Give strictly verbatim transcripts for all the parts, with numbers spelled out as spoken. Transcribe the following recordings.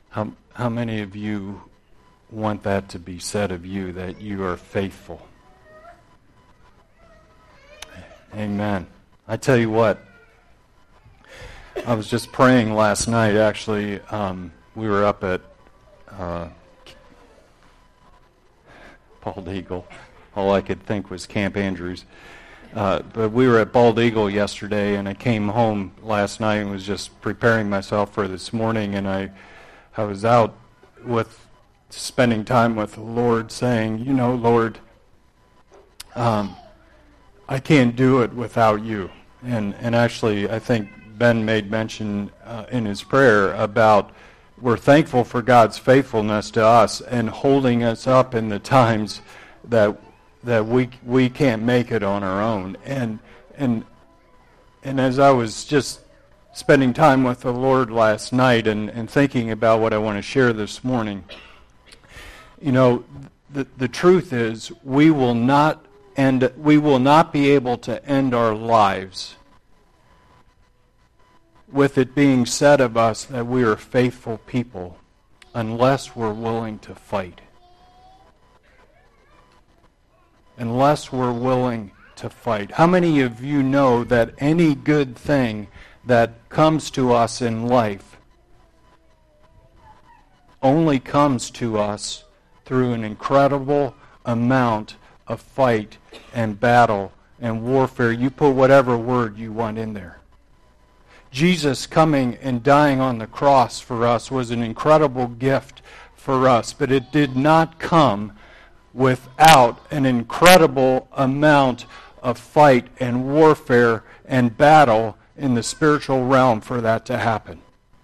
How, how many of you want that to be said of you, that you are faithful? Amen. I tell you what, I was just praying last night, actually. Um, we were up at uh, Bald Eagle. All I could think was Camp Andrews. Uh, but we were at Bald Eagle yesterday, and I came home last night and was just preparing myself for this morning, and I I was out with spending time with the Lord, saying, you know, Lord, um, I can't do it without you. And and actually, I think Ben made mention uh, in his prayer about we're thankful for God's faithfulness to us and holding us up in the times that that we we can't make it on our own. And and and as I was just spending time with the Lord last night and, and thinking about what I want to share this morning, you know, the the truth is we will not end we will not be able to end our lives with it being said of us that we are faithful people unless we're willing to fight. Unless we're willing to fight. How many of you know that any good thing that comes to us in life only comes to us through an incredible amount of fight and battle and warfare? You put whatever word you want in there. Jesus coming and dying on the cross for us was an incredible gift for us, but it did not come without an incredible amount of fight and warfare and battle in the spiritual realm for that to happen.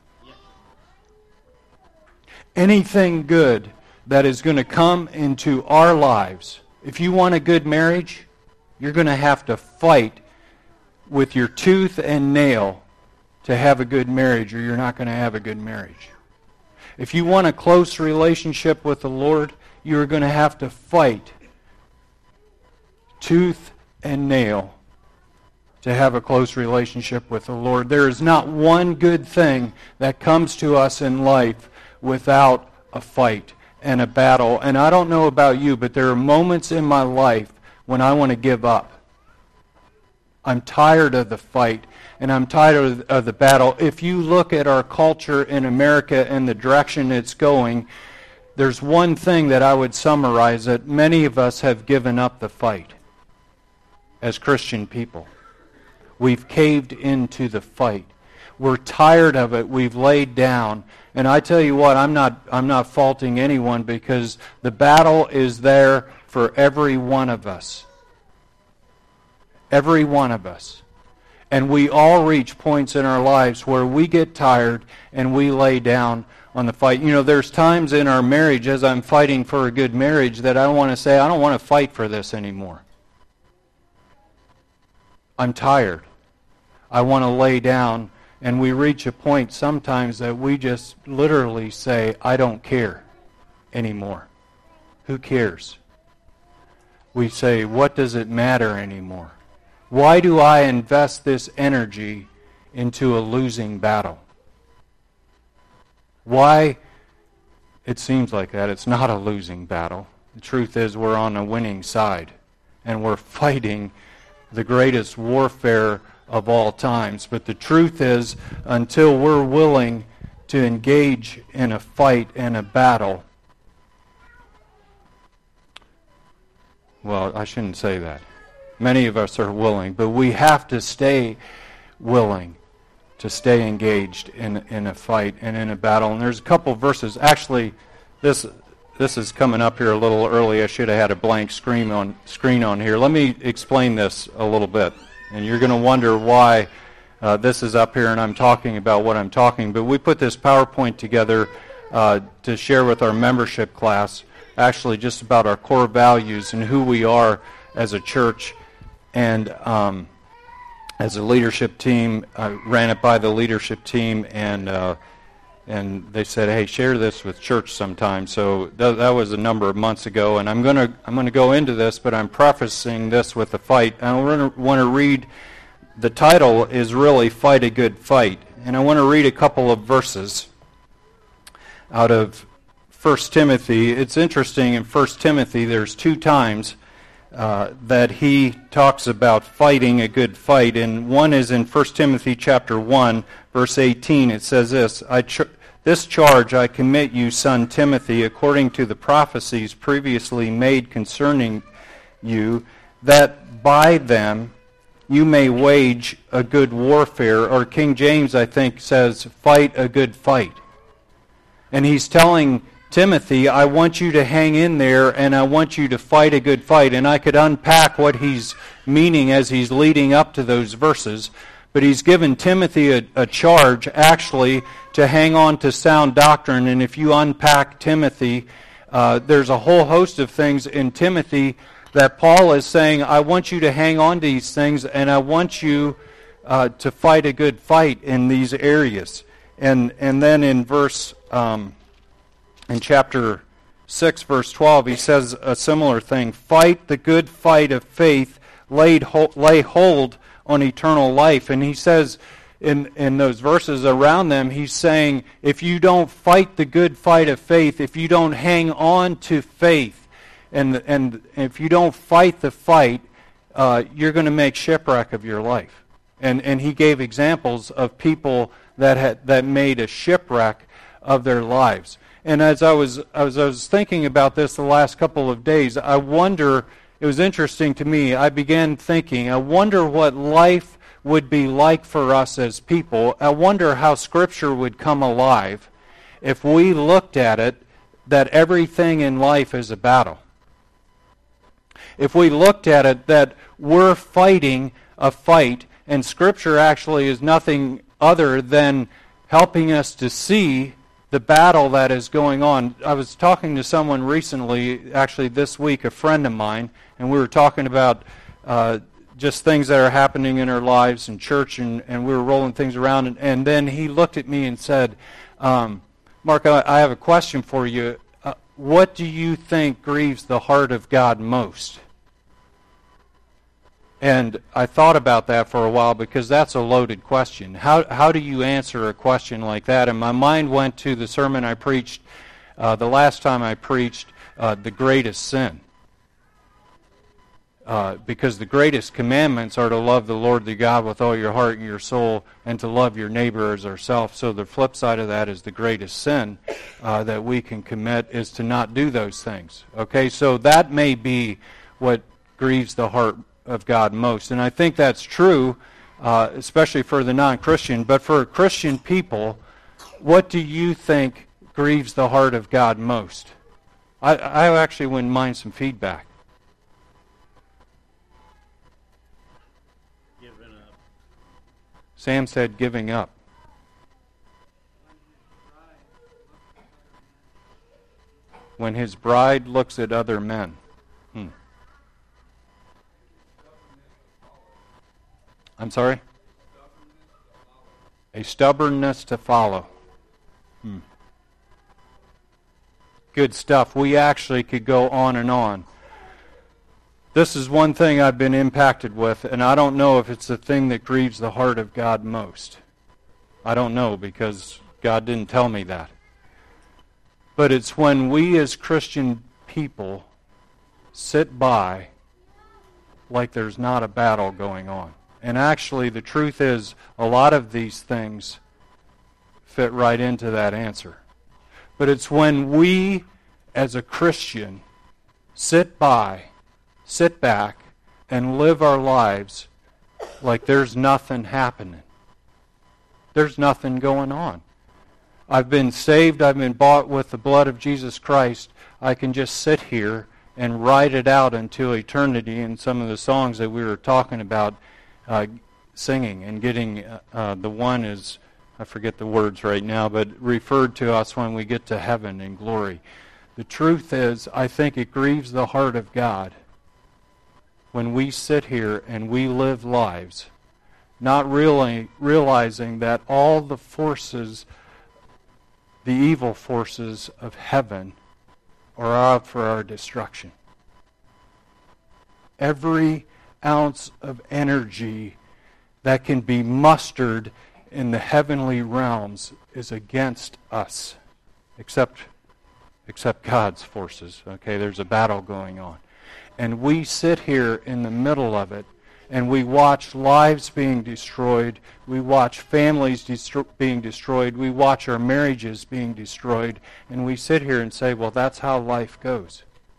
Anything good that is going to come into our lives, if you want a good marriage, you're going to have to fight with your tooth and nail to have a good marriage, or you're not going to have a good marriage. If you want a close relationship with the Lord, you're going to have to fight tooth and nail to have a close relationship with the Lord. There is not one good thing that comes to us in life without a fight and a battle. And I don't know about you, but there are moments in my life when I want to give up. I'm tired of the fight, and I'm tired of, of the battle. If you look at our culture in America and the direction it's going, there's one thing that I would summarize, that many of us have given up the fight as Christian people. We've caved into the fight. We're tired of it. We've laid down. And I tell you what, I'm not I'm not faulting anyone, because the battle is there for every one of us. Every one of us. And we all reach points in our lives where we get tired and we lay down on the fight. You know, there's times in our marriage, as I'm fighting for a good marriage, that I want to say, I don't want to fight for this anymore. I'm tired. I want to lay down. And we reach a point sometimes that we just literally say, I don't care anymore. Who cares? We say, what does it matter anymore? Why do I invest this energy into a losing battle? Why? It seems like that. It's not a losing battle. The truth is we're on a winning side, and we're fighting the greatest warfare of all times. But the truth is, until we're willing to engage in a fight and a battle, well, I shouldn't say that. Many of us are willing, but we have to stay willing to stay engaged in in a fight and in a battle. And there's a couple verses. Actually, this this is coming up here a little early. I should have had a blank screen on screen on here. Let me explain this a little bit, and you're going to wonder why uh, this is up here and I'm talking about what I'm talking. But we put this PowerPoint together uh, to share with our membership class, actually just about our core values and who we are as a church. And um, as a leadership team, I ran it by the leadership team, and uh, and they said, "Hey, share this with church sometime." So th- that was a number of months ago, and I'm gonna I'm gonna go into this, but I'm prefacing this with a fight. I want to read. The title is really "Fight a Good Fight," and I want to read a couple of verses out of First Timothy. It's interesting, in First Timothy there's two times uh, that he talks about fighting a good fight, and one is in First Timothy chapter one, verse eighteen. It says this, I ch- This charge I commit you, son Timothy, according to the prophecies previously made concerning you, that by them you may wage a good warfare, or King James, I think, says, fight a good fight. And he's telling Timothy, I want you to hang in there, and I want you to fight a good fight. And I could unpack what he's meaning as he's leading up to those verses. But he's given Timothy a, a charge, actually, to hang on to sound doctrine. And if you unpack Timothy, uh, there's a whole host of things in Timothy that Paul is saying, I want you to hang on to these things, and I want you uh, to fight a good fight in these areas. And and then in verse, um, in chapter six, verse twelve, he says a similar thing. Fight the good fight of faith, laid ho- lay hold on eternal life. And he says in, in those verses around them, he's saying, if you don't fight the good fight of faith, if you don't hang on to faith, and and if you don't fight the fight, uh, you're going to make shipwreck of your life. And and he gave examples of people that had that made a shipwreck of their lives. And as I was as I was thinking about this the last couple of days, I wonder, it was interesting to me, I began thinking, I wonder what life would be like for us as people. I wonder how Scripture would come alive if we looked at it that everything in life is a battle. If we looked at it that we're fighting a fight, and Scripture actually is nothing other than helping us to see the battle that is going on. I was talking to someone recently, actually this week, a friend of mine, and we were talking about uh, just things that are happening in our lives in church, and, and we were rolling things around, and, and then he looked at me and said, um, Mark, I, I have a question for you. Uh, what do you think grieves the heart of God most? And I thought about that for a while, because that's a loaded question. How how do you answer a question like that? And my mind went to the sermon I preached uh, the last time I preached, uh, The Greatest Sin. Uh, because the greatest commandments are to love the Lord your God with all your heart and your soul, and to love your neighbor as ourselves. So the flip side of that is the greatest sin uh, that we can commit is to not do those things. Okay, so that may be what grieves the heart of God most. And I think that's true, uh, especially for the non-Christian. But for Christian people, what do you think grieves the heart of God most? I, I actually wouldn't mind some feedback. Giving up. Sam said giving up. When his bride looks at other men. Hmm. I'm sorry? A stubbornness to follow. Hmm. Good stuff. We actually could go on and on. This is one thing I've been impacted with, and I don't know if it's the thing that grieves the heart of God most. I don't know, because God didn't tell me that. But it's when we as Christian people sit by like there's not a battle going on. And actually, the truth is, a lot of these things fit right into that answer. But it's when we, as a Christian, sit by, sit back, and live our lives like there's nothing happening. There's nothing going on. I've been saved, I've been bought with the blood of Jesus Christ. I can just sit here and ride it out until eternity. And some of the songs that we were talking about, Uh, singing and getting, uh, uh, the one is, I forget the words right now, but referred to us when we get to heaven in glory. The truth is, I think it grieves the heart of God when we sit here and we live lives not really realizing that all the forces, the evil forces of heaven, are out for our destruction. Every ounce of energy that can be mustered in the heavenly realms is against us. except except God's forces. Okay, there's a battle going on. And we sit here in the middle of it, and we watch lives being destroyed, we watch families destro- being destroyed, we watch our marriages being destroyed, and we sit here and say, well, that's how life goes.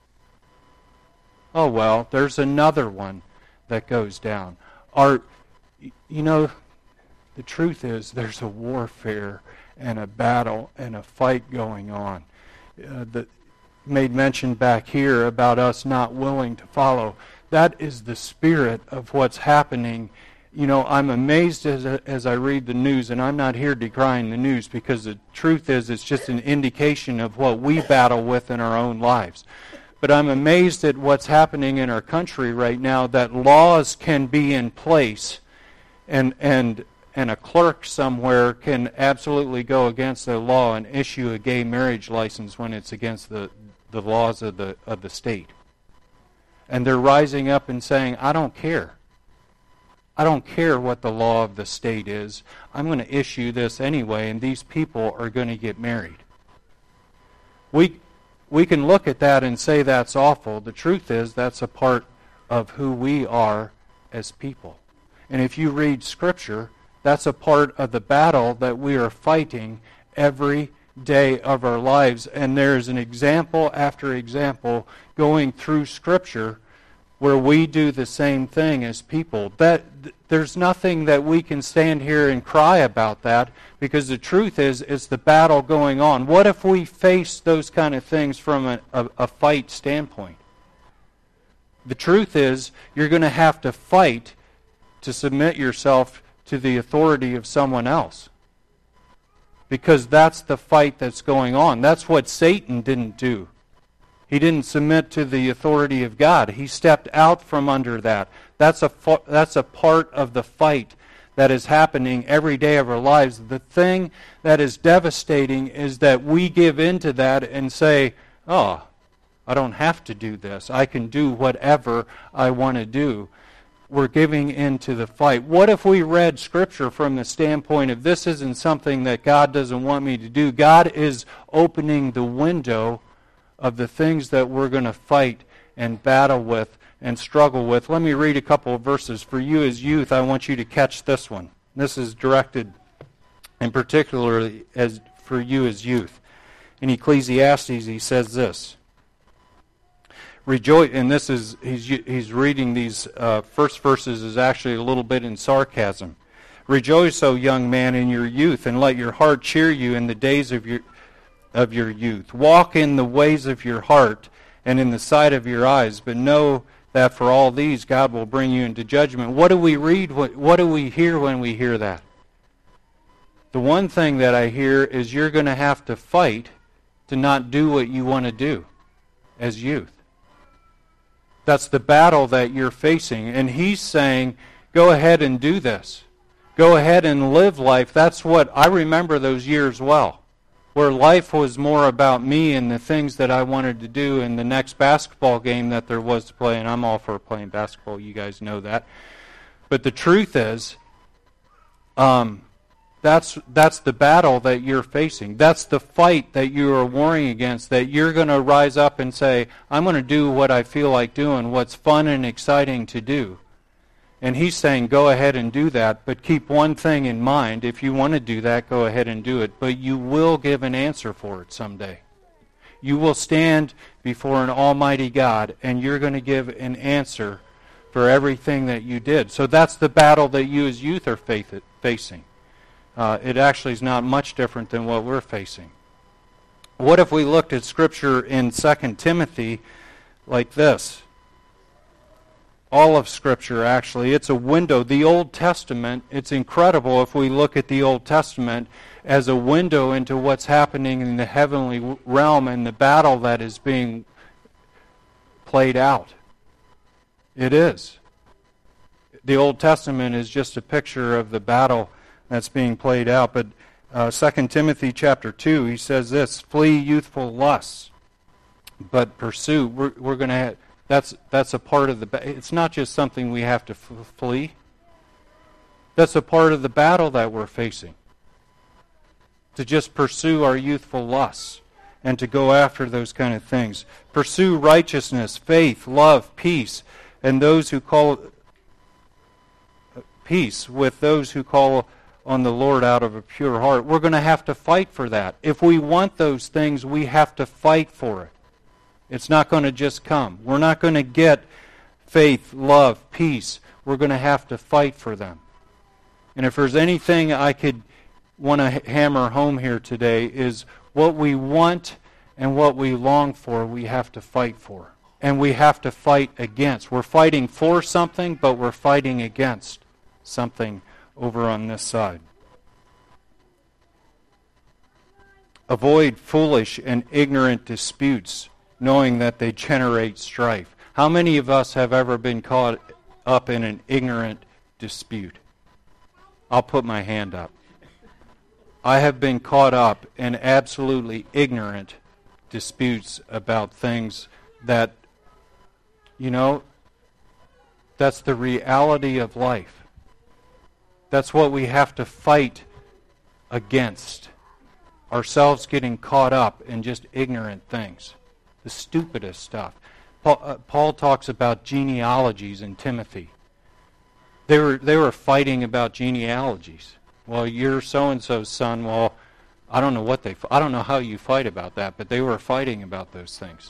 Oh, well, there's another one that goes down. Our, you know, the truth is there's a warfare and a battle and a fight going on. Uh, that made mention back here about us not willing to follow. That is the spirit of what's happening. You know, I'm amazed as as I read the news, and I'm not here decrying the news, because the truth is it's just an indication of what we battle with in our own lives. But I'm amazed at what's happening in our country right now, that laws can be in place, and and and a clerk somewhere can absolutely go against the law and issue a gay marriage license when it's against the, the laws of the of the state. And they're rising up and saying, I don't care. I don't care what the law of the state is. I'm going to issue this anyway, and these people are going to get married. We we can look at that and say that's awful. The truth is that's a part of who we are as people. And if you read Scripture, that's a part of the battle that we are fighting every day of our lives. And there's an example after example going through Scripture where we do the same thing as people. That there's nothing that we can stand here and cry about that, because the truth is it's the battle going on. What if we face those kind of things from a, a, a fight standpoint? The truth is you're going to have to fight to submit yourself to the authority of someone else, because that's the fight that's going on. That's what Satan didn't do. He didn't submit to the authority of God. He stepped out from under that. That's a that's a part of the fight that is happening every day of our lives. The thing that is devastating is that we give into that and say, oh, I don't have to do this. I can do whatever I want to do. We're giving into the fight. What if we read Scripture from the standpoint of this isn't something that God doesn't want me to do? God is opening the window of the things that we're going to fight and battle with and struggle with. Let me read a couple of verses. For you as youth, I want you to catch this one. This is directed in particularly as for you as youth. In Ecclesiastes, he says this. Rejoice, and this is, he's, he's reading these uh, first verses is actually a little bit in sarcasm. Rejoice, O young man, in your youth, and let your heart cheer you in the days of your of your youth. Walk in the ways of your heart and in the sight of your eyes, but know that for all these God will bring you into judgment. What do we read? What, what do we hear when we hear that? The one thing that I hear is you're going to have to fight to not do what you want to do as youth. That's the battle that you're facing. And he's saying, go ahead and do this. Go ahead and live life. That's what, I remember those years well, where life was more about me and the things that I wanted to do and the next basketball game that there was to play. And I'm all for playing basketball. You guys know that. But the truth is, um, that's that's the battle that you're facing. That's the fight that you are warring against, that you're going to rise up and say, I'm going to do what I feel like doing, what's fun and exciting to do. And he's saying, go ahead and do that, but keep one thing in mind. If you want to do that, go ahead and do it. But you will give an answer for it someday. You will stand before an almighty God, and you're going to give an answer for everything that you did. So that's the battle that you as youth are facing. Uh, it actually is not much different than what we're facing. What if we looked at Scripture in Second Timothy like this? All of Scripture, actually. It's a window. The Old Testament, it's incredible if we look at the Old Testament as a window into what's happening in the heavenly realm and the battle that is being played out. It is. The Old Testament is just a picture of the battle that's being played out. But uh, Second Timothy chapter two, he says this, flee youthful lusts, but pursue. We're, we're going to have, that's that's a part of the, it's not just something we have to f- flee. That's a part of the battle that we're facing. To just pursue our youthful lusts. and to go after those kind of things. Pursue righteousness, faith, love, peace, and those who call peace with those who call on the Lord out of a pure heart. We're going to have to fight for that. If we want those things, we have to fight for it. It's not going to just come. We're not going to get faith, love, peace. We're going to have to fight for them. And if there's anything I could want to hammer home here today is what we want and what we long for, we have to fight for. And we have to fight against. We're fighting for something, but we're fighting against something over on this side. Avoid foolish and ignorant disputes, knowing that they generate strife. How many of us have ever been caught up in an ignorant dispute? I'll put my hand up. I have been caught up in absolutely ignorant disputes about things that, you know, that's the reality of life. That's what we have to fight against. Ourselves getting caught up in just ignorant things. The stupidest stuff. Paul, uh, Paul talks about genealogies in Timothy. They were they were fighting about genealogies. Well, you're so-and-so's son. Well, I don't know what they. I don't know how you fight about that, but they were fighting about those things.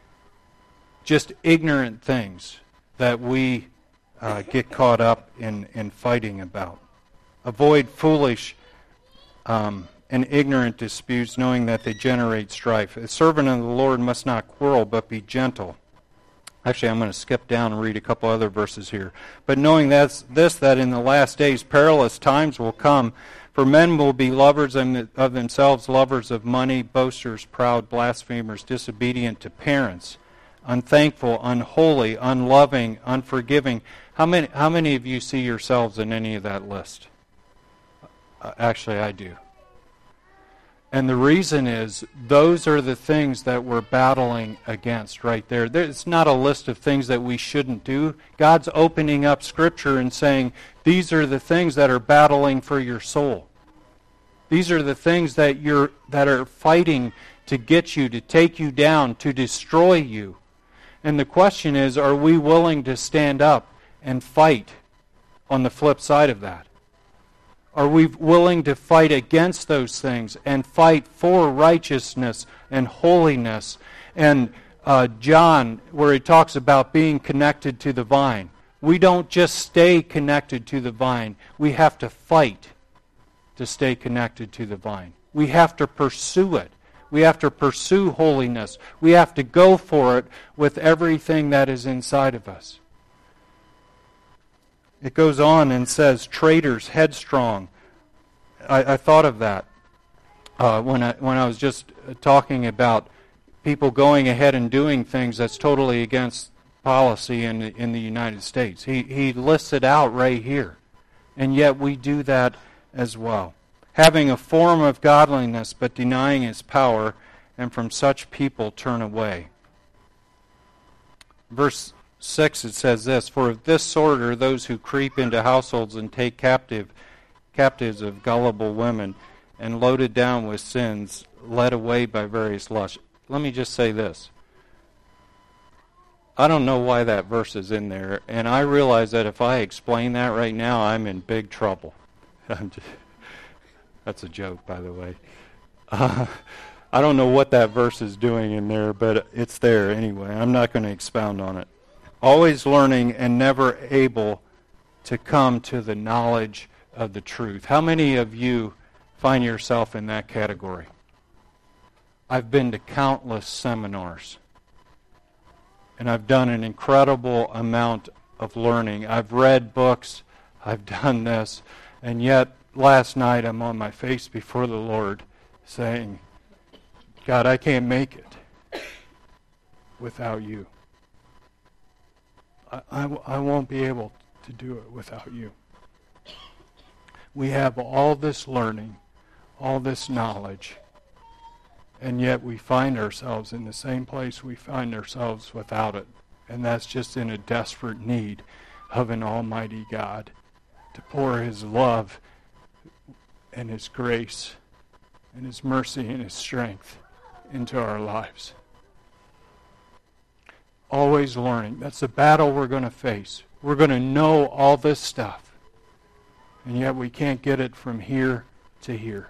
Just ignorant things that we uh, get caught up in, in fighting about. Avoid foolish um, and ignorant disputes, knowing that they generate strife. A servant of the Lord must not quarrel, but be gentle. Actually, I'm going to skip down and read a couple other verses here. But knowing that's this, that in the last days perilous times will come, for men will be lovers of themselves, lovers of money, boasters, proud, blasphemers, disobedient to parents, unthankful, unholy, unloving, unforgiving. How many, how many of you see yourselves in any of that list? Uh, actually, I do. And the reason is, those are the things that we're battling against right there. It's not a list of things that we shouldn't do. God's opening up Scripture and saying, these are the things that are battling for your soul. These are the things that you're that are fighting to get you, to take you down, to destroy you. And the question is, are we willing to stand up and fight on the flip side of that? Are we willing to fight against those things and fight for righteousness and holiness? And uh, John, where he talks about being connected to the vine. We don't just stay connected to the vine. We have to fight to stay connected to the vine. We have to pursue it. We have to pursue holiness. We have to go for it with everything that is inside of us. It goes on and says, traitors, headstrong. I, I thought of that uh, when I when I was just talking about people going ahead and doing things that's totally against policy in the, in the United States. He he lists it out right here, and yet we do that as well. Having a form of godliness but denying its power, and from such people turn away. Verse six, it says this, for of this sort are those who creep into households and take captive captives of gullible women, and loaded down with sins, led away by various lusts. Let me just say this. I don't know why that verse is in there, and I realize that if I explain that right now, I'm in big trouble. I'm just, that's a joke, by the way. Uh, I don't know what that verse is doing in there, but it's there anyway. I'm not going to expound on it. Always learning and never able to come to the knowledge of the truth. How many of you find yourself in that category? I've been to countless seminars, and I've done an incredible amount of learning. I've read books, I've done this, and yet last night I'm on my face before the Lord saying, God, I can't make it without you. I, I, I won't be able to do it without you. We have all this learning, all this knowledge, and yet we find ourselves in the same place we find ourselves without it. And that's just in a desperate need of an almighty God to pour His love and His grace and His mercy and His strength into our lives. Always learning. That's the battle we're going to face. We're going to know all this stuff, and yet we can't get it from here to here.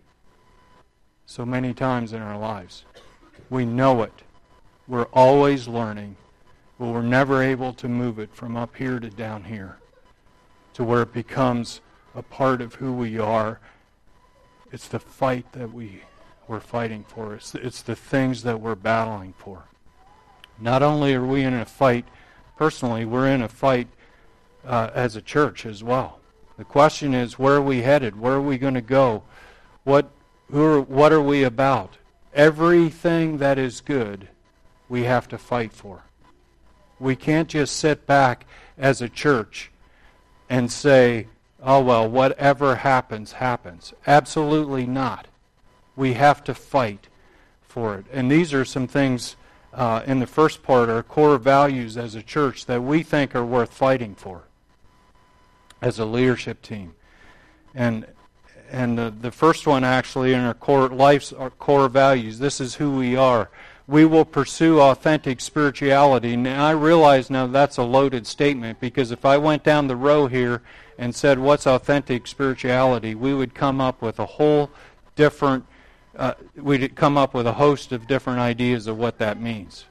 So many times in our lives. We know it. We're always learning, but we're never able to move it from up here to down here to where it becomes a part of who we are. It's the fight that we, we're fighting for. It's, it's the things that we're battling for. Not only are we in a fight personally, we're in a fight uh, as a church as well. The question is, where are we headed? Where are we going to go? What, who are, what are we about? Everything that is good, we have to fight for. We can't just sit back as a church and say, oh, well, whatever happens, happens. Absolutely not. We have to fight for it. And these are some things uh, in the first part, our core values as a church that we think are worth fighting for as a leadership team. And and the, the first one actually in our core life's our core values, this is who we are. We will pursue authentic spirituality. Now I realize now that's a loaded statement, because if I went down the row here and said, what's authentic spirituality, we would come up with a whole different, uh, we'd come up with a host of different ideas of what that means.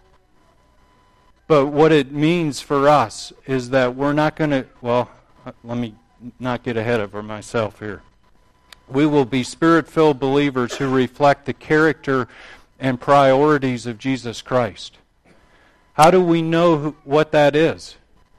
But what it means for us is that we're not going to, well, let me not get ahead of myself here. We will be Spirit-filled believers who reflect the character and priorities of Jesus Christ. How do we know who, what that is?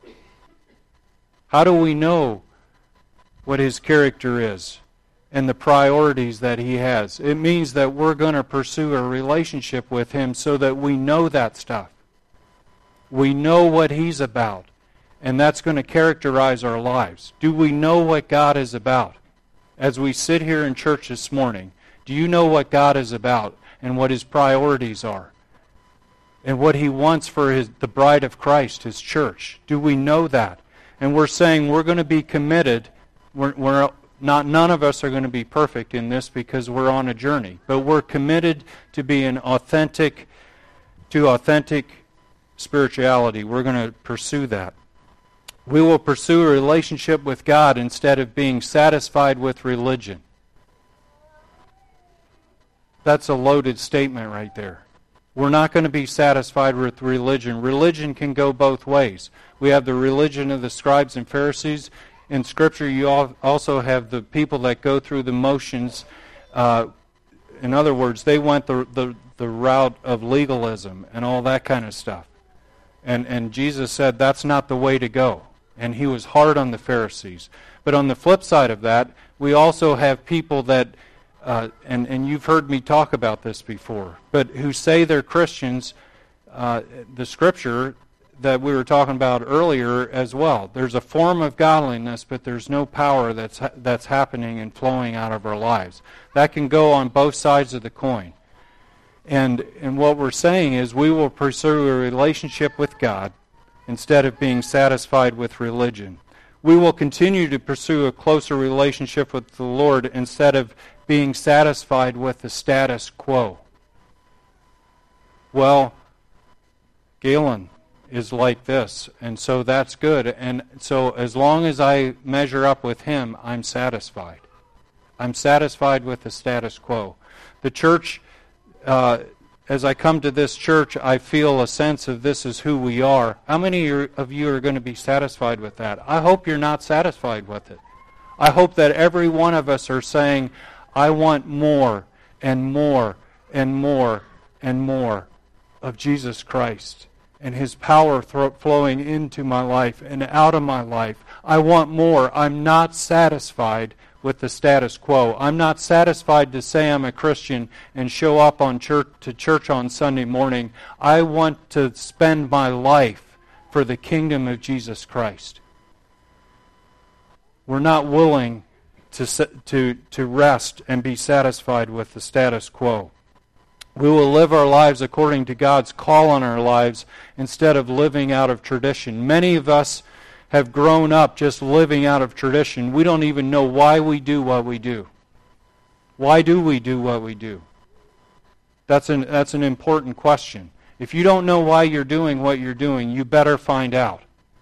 How do we know what His character is and the priorities that He has? It means that we're going to pursue a relationship with Him so that we know that stuff. We know what He's about, and that's going to characterize our lives. Do we know what God is about? As we sit here in church this morning, do you know what God is about and what His priorities are? And what He wants for his, the bride of Christ, His church? Do we know that? And we're saying we're going to be committed. We're, we're not, none of us are going to be perfect in this because we're on a journey. But we're committed to being authentic, to authentic spirituality. We're going to pursue that. We will pursue a relationship with God instead of being satisfied with religion. That's a loaded statement right there. We're not going to be satisfied with religion. Religion can go both ways. We have the religion of the scribes and Pharisees. In Scripture, you also have the people that go through the motions. Uh, in other words, they went the, the, the route of legalism and all that kind of stuff. And, and Jesus said that's not the way to go. And He was hard on the Pharisees. But on the flip side of that, we also have people that, uh, and, and you've heard me talk about this before, but who say they're Christians, uh, the Scripture that we were talking about earlier as well. There's a form of godliness, but there's no power that's that's happening and flowing out of our lives. That can go on both sides of the coin. And, and what we're saying is we will pursue a relationship with God instead of being satisfied with religion. We will continue to pursue a closer relationship with the Lord instead of being satisfied with the status quo. Well, Galen is like this, and so that's good. And so as long as I measure up with him, I'm satisfied. I'm satisfied with the status quo. The church, uh, as I come to this church, I feel a sense of this is who we are. How many of you are going to be satisfied with that? I hope you're not satisfied with it. I hope that every one of us are saying, I want more and more and more and more of Jesus Christ and His power th- flowing into my life and out of my life. I want more. I'm not satisfied with the status quo. I'm not satisfied to say I'm a Christian and show up on church to church on Sunday morning. I want to spend my life for the kingdom of Jesus Christ. We're not willing to to to rest and be satisfied with the status quo. We will live our lives according to God's call on our lives instead of living out of tradition. Many of us have grown up just living out of tradition. We don't even know why we do what we do. Why do we do what we do? That's an, that's an important question. If you don't know why you're doing what you're doing, you better find out.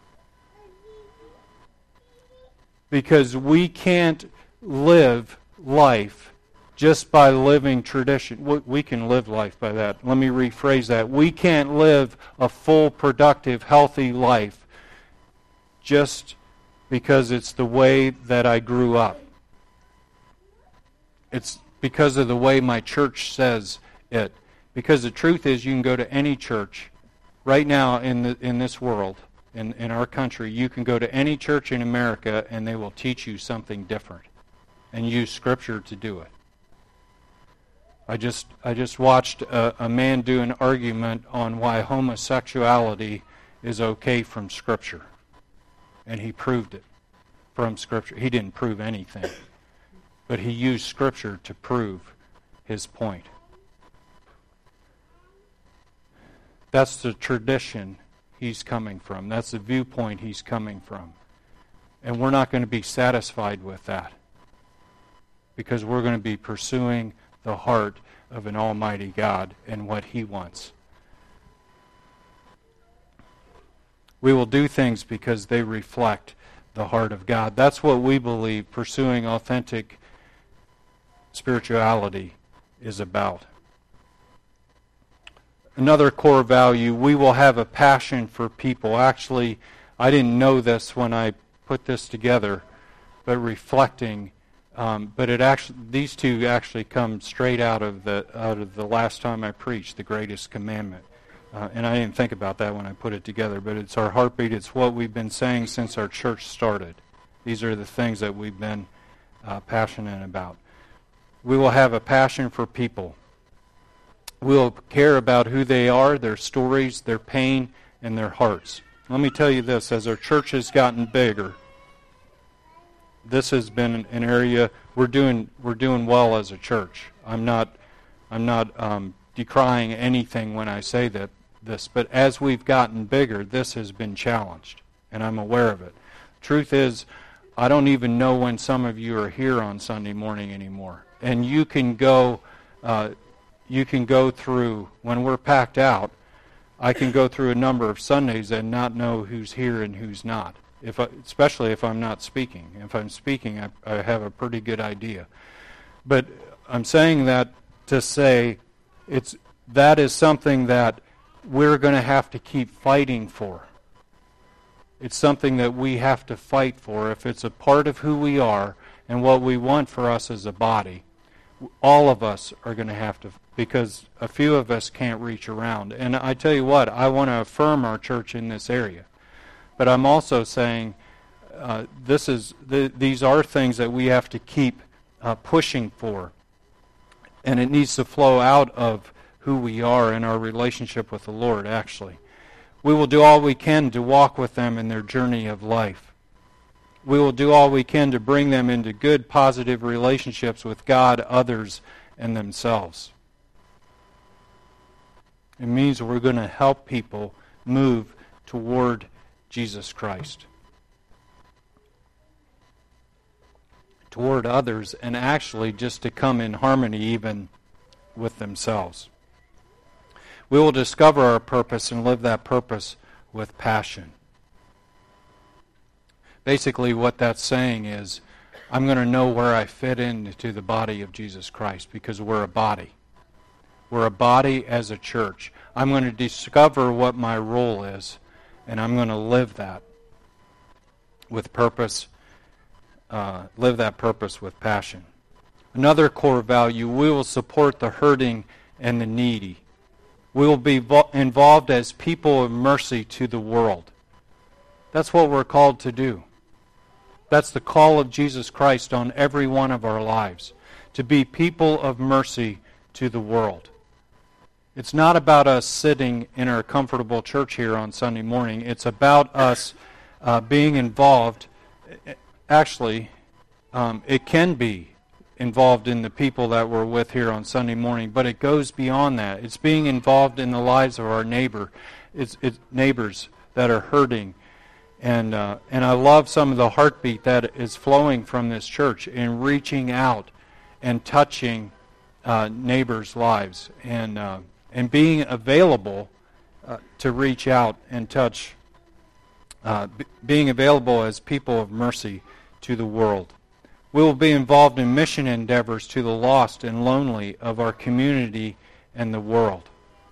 Because we can't live life just by living tradition. We can live life by that. Let me rephrase that. We can't live a full, productive, healthy life just because it's the way that I grew up. It's because of the way my church says it. Because the truth is, you can go to any church right now in the, in this world, in, in our country. You can go to any church in America and they will teach you something different and use Scripture to do it. I just I just watched a, a man do an argument on why homosexuality is okay from Scripture. And he proved it from Scripture. He didn't prove anything, but he used Scripture to prove his point. That's the tradition he's coming from. That's the viewpoint he's coming from. And we're not going to be satisfied with that, because we're going to be pursuing the heart of an almighty God and what He wants. We will do things because they reflect the heart of God. That's what we believe pursuing authentic spirituality is about. Another core value, we will have a passion for people. Actually, I didn't know this when I put this together, but reflecting, um, but it actually, these two actually come straight out of the out of the last time I preached, the greatest commandment. Uh, and I didn't think about that when I put it together, but it's our heartbeat. It's what we've been saying since our church started. These are the things that we've been uh, passionate about. We will have a passion for people. We'll care about who they are, their stories, their pain, and their hearts. Let me tell you this, as our church has gotten bigger, this has been an area we're doing we're doing well as a church. I'm not I'm not um, decrying anything when I say that this, but as we've gotten bigger, this has been challenged, and I'm aware of it. Truth is, I don't even know when some of you are here on Sunday morning anymore, and you can go. Uh, You can go through, when we're packed out, I can go through a number of Sundays and not know who's here and who's not, if I, especially if I'm not speaking. If I'm speaking, I, I have a pretty good idea. But I'm saying that to say it's that is something that we're going to have to keep fighting for. It's something that we have to fight for. If it's a part of who we are and what we want for us as a body, all of us are going to have to, because a few of us can't reach around. And I tell you what, I want to affirm our church in this area. But I'm also saying uh, this is th- these are things that we have to keep uh, pushing for. And it needs to flow out of who we are in our relationship with the Lord, actually. We will do all we can to walk with them in their journey of life. We will do all we can to bring them into good, positive relationships with God, others, and themselves. It means we're going to help people move toward Jesus Christ, toward others, and actually just to come in harmony even with themselves. We will discover our purpose and live that purpose with passion. Basically, what that's saying is, I'm going to know where I fit into the body of Jesus Christ, because we're a body. We're a body as a church. I'm going to discover what my role is, and I'm going to live that with purpose, uh, live that purpose with passion. Another core value, we will support the hurting and the needy. We will be vo- involved as people of mercy to the world. That's what we're called to do. That's the call of Jesus Christ on every one of our lives, to be people of mercy to the world. It's not about us sitting in our comfortable church here on Sunday morning. It's about us uh, being involved. Actually, um, it can be involved in the people that we're with here on Sunday morning, but it goes beyond that. It's being involved in the lives of our neighbor, it's, it's neighbors that are hurting. And uh, and I love some of the heartbeat that is flowing from this church in reaching out and touching uh, neighbors' lives, and uh, and being available uh, to reach out and touch, uh, b- being available as people of mercy to the world. We will be involved in mission endeavors to the lost and lonely of our community and the world.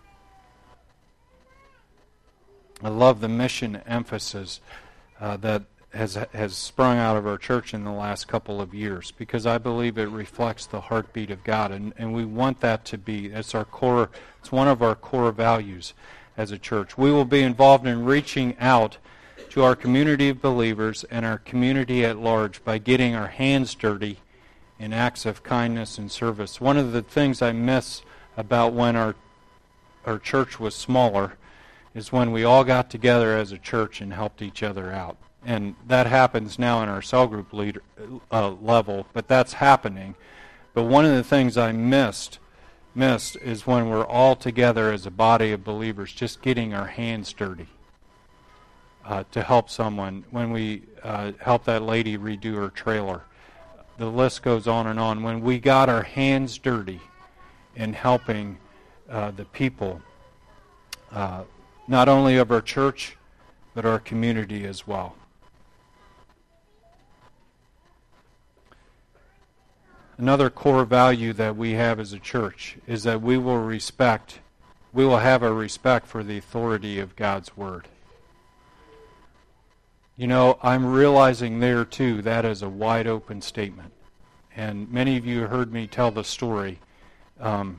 I love the mission emphasis uh, that has has sprung out of our church in the last couple of years, because I believe it reflects the heartbeat of God, and, and we want that to be, that's our core, it's one of our core values as a church. We will be involved in reaching out to our community of believers and our community at large by getting our hands dirty in acts of kindness and service. One of the things I miss about when our our church was smaller is when we all got together as a church and helped each other out. And that happens now in our cell group leader, uh, level, but that's happening. But one of the things I missed missed is when we're all together as a body of believers, just getting our hands dirty uh, to help someone. When we uh, helped that lady redo her trailer, the list goes on and on. When we got our hands dirty in helping uh, the people, uh, not only of our church, but our community as well. Another core value that we have as a church is that we will respect, we will have a respect for the authority of God's Word. You know, I'm realizing there too that is a wide open statement. And many of you heard me tell the story. Um,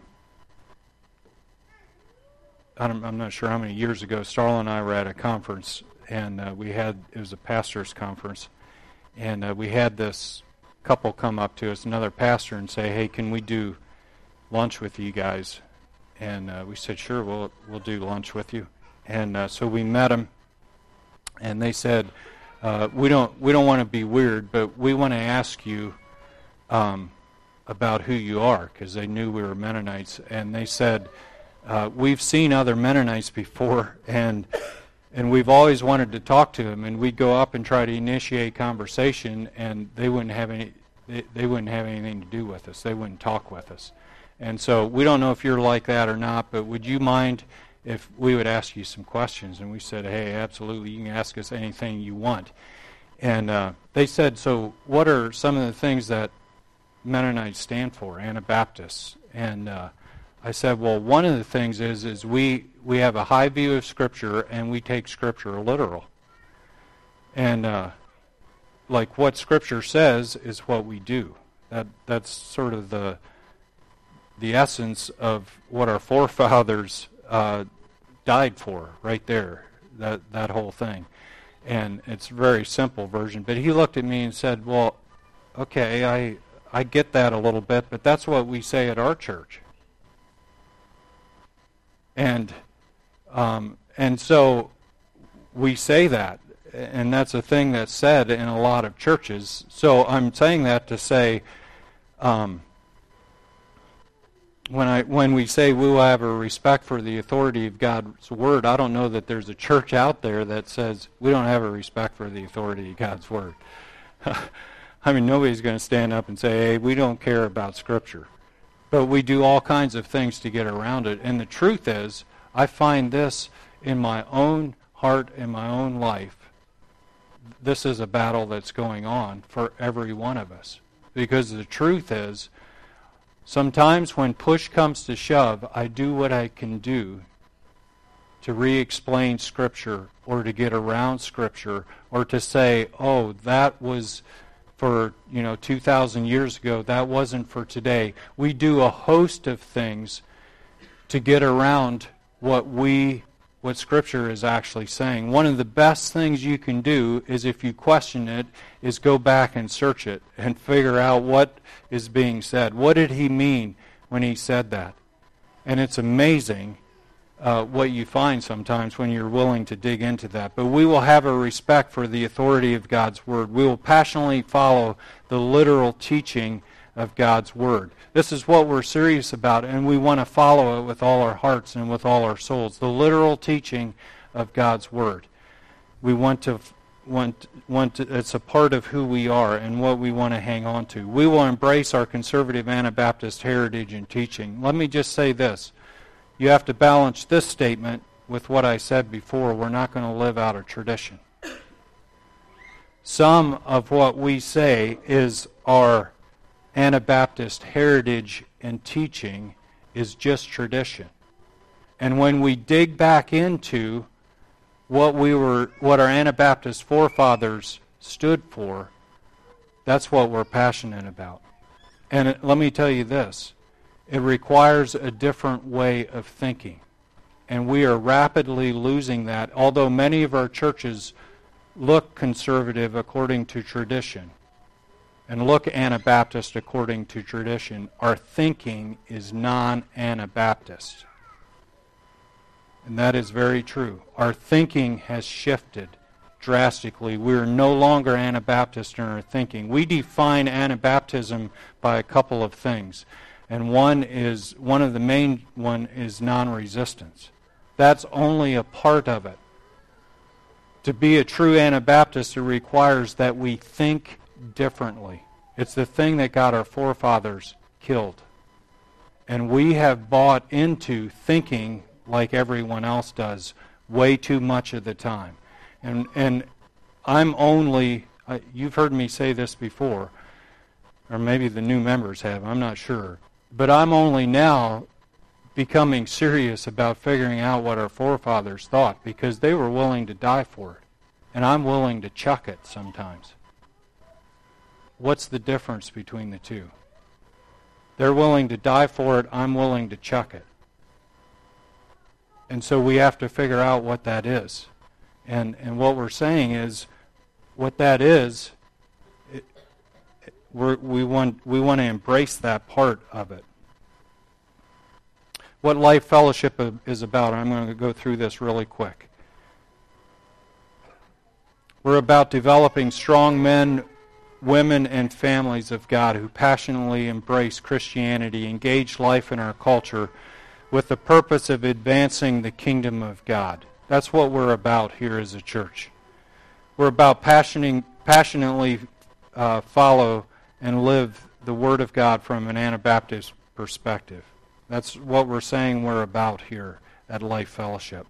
I'm, I'm not sure how many years ago, Starla and I were at a conference, and uh, we had, it was a pastor's conference, and uh, we had this couple come up to us, another pastor, and say, hey, can we do lunch with you guys? And uh, we said, sure, we'll, we'll do lunch with you. And uh, so we met them, and they said, uh, we don't we don't want to be weird, but we want to ask you um, about who you are, because they knew we were Mennonites. And they said, uh, we've seen other Mennonites before, and and we've always wanted to talk to them, and we'd go up and try to initiate conversation, and they wouldn't have any they, they wouldn't have anything to do with us. They wouldn't talk with us. And so we don't know if you're like that or not, but would you mind if we would ask you some questions? And we said, hey, absolutely, you can ask us anything you want. And uh, they said, so what are some of the things that Mennonites stand for, Anabaptists? And uh, I said, well, one of the things is is we, we have a high view of Scripture, and we take Scripture literal. And uh, like what Scripture says is what we do. That that's sort of the the essence of what our forefathers uh, died for, right there. That that whole thing, and it's a very simple version. But he looked at me and said, "Well, okay, I I get that a little bit, but that's what we say at our church." And um, and so we say that, and that's a thing that's said in a lot of churches. So I'm saying that to say, um, when I when we say we will have a respect for the authority of God's Word, I don't know that there's a church out there that says we don't have a respect for the authority of God's Word. I mean, nobody's going to stand up and say, hey, we don't care about Scripture. But we do all kinds of things to get around it. And the truth is, I find this in my own heart, in my own life. This is a battle that's going on for every one of us. Because the truth is, sometimes when push comes to shove, I do what I can do to re-explain Scripture or to get around Scripture or to say, oh, that was for, you know, two thousand years ago, that wasn't for today. We do a host of things to get around what we, what Scripture is actually saying. One of the best things you can do is, if you question it, is go back and search it and figure out what is being said. What did he mean when he said that? And it's amazing uh, what you find sometimes when you're willing to dig into that. But we will have a respect for the authority of God's Word. We will passionately follow the literal teaching of God's Word. This is what we're serious about, and we want to follow it with all our hearts and with all our souls. The literal teaching of God's Word. We want to want, want to, it's a part of who we are and what we want to hang on to. We will embrace our conservative Anabaptist heritage and teaching. Let me just say this. You have to balance this statement with what I said before. We're not going to live out of tradition. Some of what we say is our Anabaptist heritage and teaching is just tradition. And when we dig back into what we were, what our Anabaptist forefathers stood for, that's what we're passionate about. And it, let me tell you this, it requires a different way of thinking. And we are rapidly losing that, although many of our churches look conservative according to tradition and look Anabaptist according to tradition. Our thinking is non-Anabaptist. And that is very true. Our thinking has shifted drastically. We are no longer Anabaptist in our thinking. We define Anabaptism by a couple of things. And one is, one of the main one is non-resistance. That's only a part of it. To be a true Anabaptist, it requires that we think differently. It's the thing that got our forefathers killed. And we have bought into thinking like everyone else does way too much of the time. And and I'm only, uh, you've heard me say this before, or maybe the new members have, I'm not sure, but I'm only now becoming serious about figuring out what our forefathers thought, because they were willing to die for it. And I'm willing to chuck it sometimes. What's the difference between the two? They're willing to die for it, I'm willing to chuck it. And so we have to figure out what that is. And and what we're saying is, what that is, it, it, we're, we want we want to embrace that part of it. What Life Fellowship is about, I'm going to go through this really quick. We're about developing strong men, women, and families of God who passionately embrace Christianity, engage life in our culture with the purpose of advancing the kingdom of God. That's what we're about here as a church. We're about passioning, passionately uh, follow and live the Word of God from an Anabaptist perspective. That's what we're saying we're about here at Life Fellowship.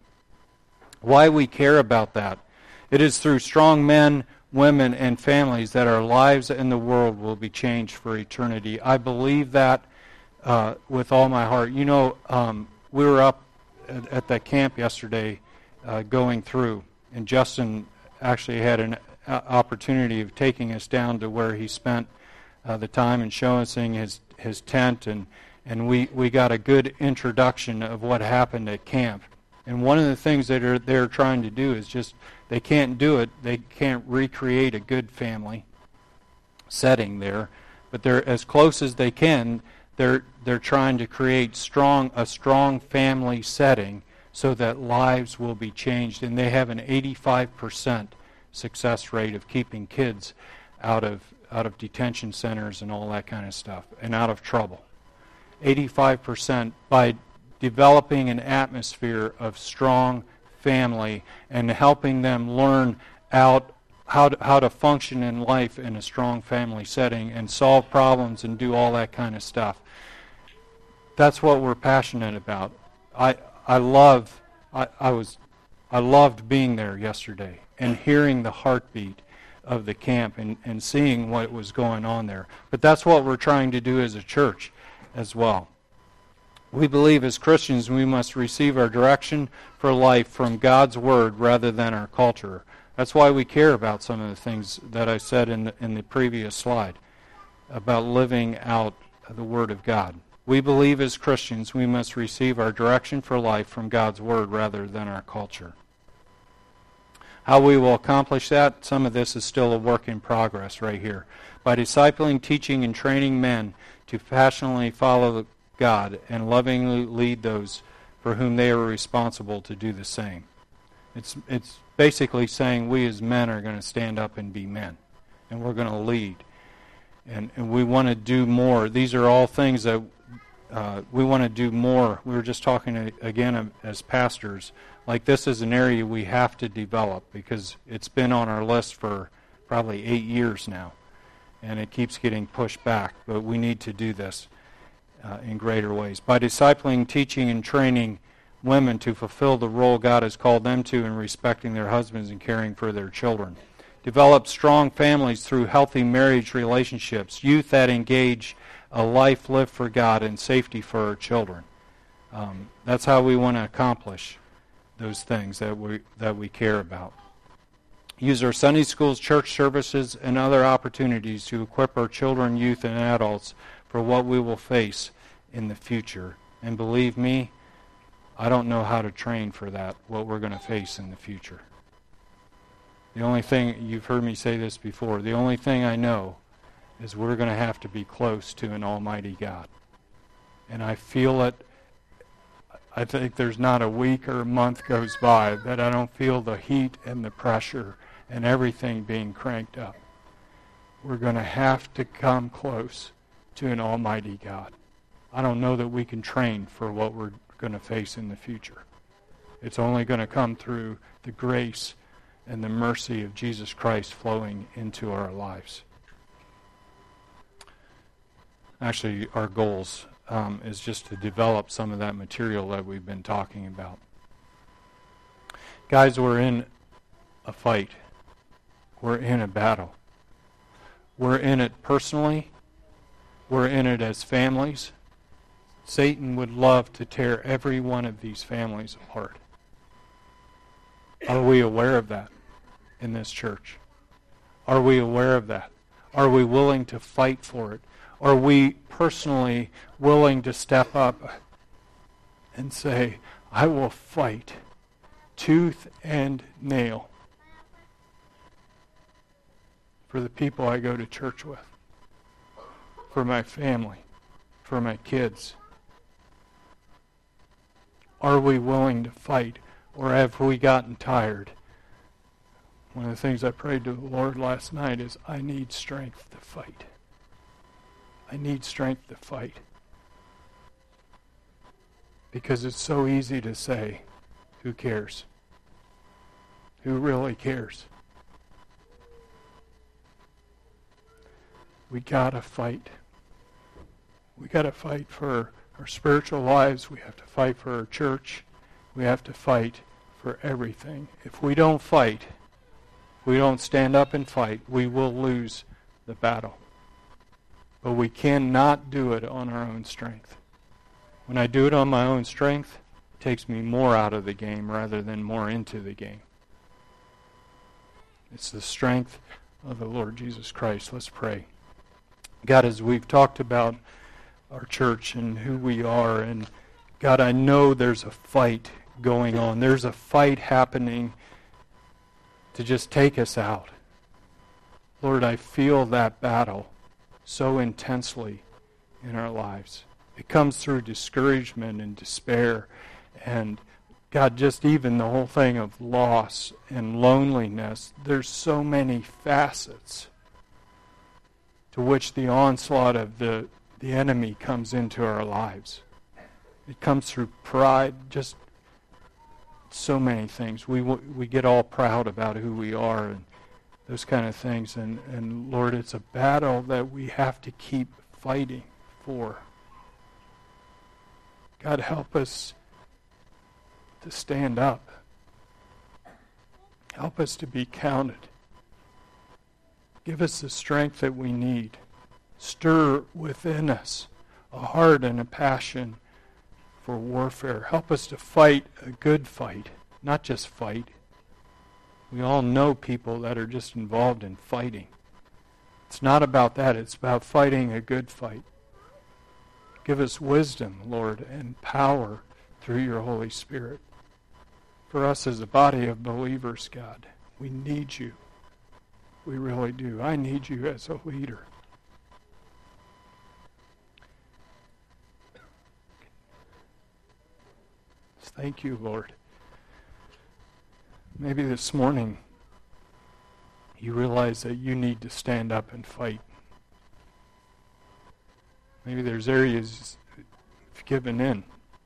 Why we care about that? It is through strong men, women, and families that our lives and the world will be changed for eternity. I believe that uh, with all my heart. You know, um, we were up at, at that camp yesterday uh, going through, and Justin actually had an uh, opportunity of taking us down to where he spent uh, the time and showing us his, his tent, and And we, we got a good introduction of what happened at camp. And one of the things that are, they're trying to do is just, they can't do it, they can't recreate a good family setting there, but they're as close as they can, they're they're trying to create strong a strong family setting so that lives will be changed. And they have an eighty-five percent success rate of keeping kids out of out of detention centers and all that kind of stuff, and out of trouble. eighty-five percent by developing an atmosphere of strong family and helping them learn out how to, how to function in life in a strong family setting and solve problems and do all that kind of stuff. That's what we're passionate about. I I love I, I was I loved being there yesterday and hearing the heartbeat of the camp and, and seeing what was going on there. But that's what we're trying to do as a church as well. We believe as Christians we must receive our direction for life from God's Word rather than our culture. That's why we care about some of the things that I said in the, in the previous slide about living out the Word of God. We believe as Christians we must receive our direction for life from God's Word rather than our culture. How we will accomplish that, some of this is still a work in progress right here. By discipling, teaching, and training men to passionately follow God and lovingly lead those for whom they are responsible to do the same. It's it's basically saying we as men are going to stand up and be men, and we're going to lead. And, and we want to do more. These are all things that uh, we want to do more. We were just talking to, again as pastors, like this is an area we have to develop because it's been on our list for probably eight years now, and it keeps getting pushed back, but we need to do this uh, in greater ways. By discipling, teaching, and training women to fulfill the role God has called them to in respecting their husbands and caring for their children. Develop strong families through healthy marriage relationships, youth that engage a life lived for God and safety for our children. Um, that's how we want to accomplish those things that we that we care about. Use our Sunday schools, church services, and other opportunities to equip our children, youth, and adults for what we will face in the future. And believe me, I don't know how to train for that, what we're going to face in the future. The only thing, you've heard me say this before, the only thing I know is we're going to have to be close to an almighty God. And I feel it. I think there's not a week or a month goes by that I don't feel the heat and the pressure and everything being cranked up. We're going to have to come close to an almighty God. I don't know that we can train for what we're going to face in the future. It's only going to come through the grace and the mercy of Jesus Christ flowing into our lives. Actually, our goals um, is just to develop some of that material that we've been talking about. Guys, we're in a fight. We're in a battle. We're in it personally. We're in it as families. Satan would love to tear every one of these families apart. Are we aware of that in this church? Are we aware of that? Are we willing to fight for it? Are we personally willing to step up and say, I will fight tooth and nail for the people I go to church with, for my family, for my kids? Are we willing to fight, or have we gotten tired? One of the things I prayed to the Lord last night is, I need strength to fight. I need strength to fight. Because it's so easy to say, who cares? Who really cares? We gotta fight. We gotta fight for our spiritual lives. We have to fight for our church. We have to fight for everything. If we don't fight, if we don't stand up and fight, we will lose the battle. But we cannot do it on our own strength. When I do it on my own strength, it takes me more out of the game rather than more into the game. It's the strength of the Lord Jesus Christ. Let's pray. God, as we've talked about our church and who we are, and God, I know there's a fight going on. There's a fight happening to just take us out. Lord, I feel that battle so intensely in our lives. It comes through discouragement and despair, and God, just even the whole thing of loss and loneliness. There's so many facets to which the onslaught of the, the enemy comes into our lives. It comes through pride, just so many things. We we get all proud about who we are and those kind of things. And, and Lord, it's a battle that we have to keep fighting for. God, help us to stand up. Help us to be counted. Give us the strength that we need. Stir within us a heart and a passion for warfare. Help us to fight a good fight, not just fight. We all know people that are just involved in fighting. It's not about that. It's about fighting a good fight. Give us wisdom, Lord, and power through your Holy Spirit. For us as a body of believers, God, we need you. We really do. I need you as a leader. Thank you, Lord. Maybe this morning you realize that you need to stand up and fight. Maybe there's areas have given in.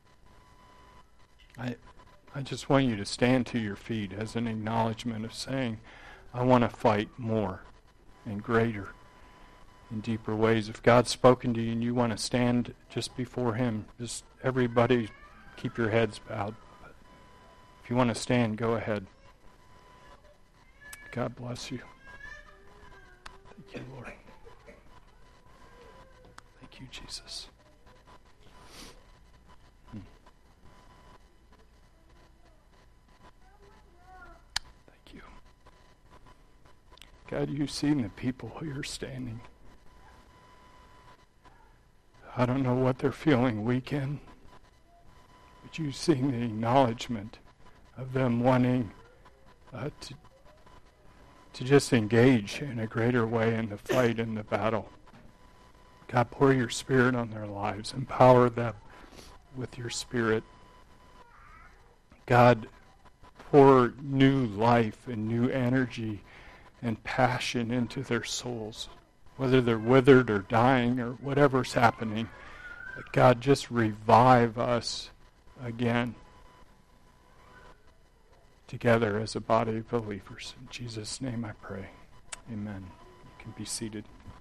I, I just want you to stand to your feet as an acknowledgement of saying, I want to fight more and greater in deeper ways. If God's spoken to you and you want to stand just before Him, just everybody keep your heads bowed. If you want to stand, go ahead. God bless you. Thank you, Lord. Thank you, Jesus. Hmm. Thank you. God, you've seen the people who are standing. I don't know what they're feeling weak in, but you've seen the acknowledgement of them wanting uh, to, to just engage in a greater way in the fight and the battle. God, pour your Spirit on their lives. Empower them with your Spirit. God, pour new life and new energy and passion into their souls. Whether they're withered or dying or whatever's happening, God, just revive us again together as a body of believers. In Jesus' name I pray. Amen. You can be seated.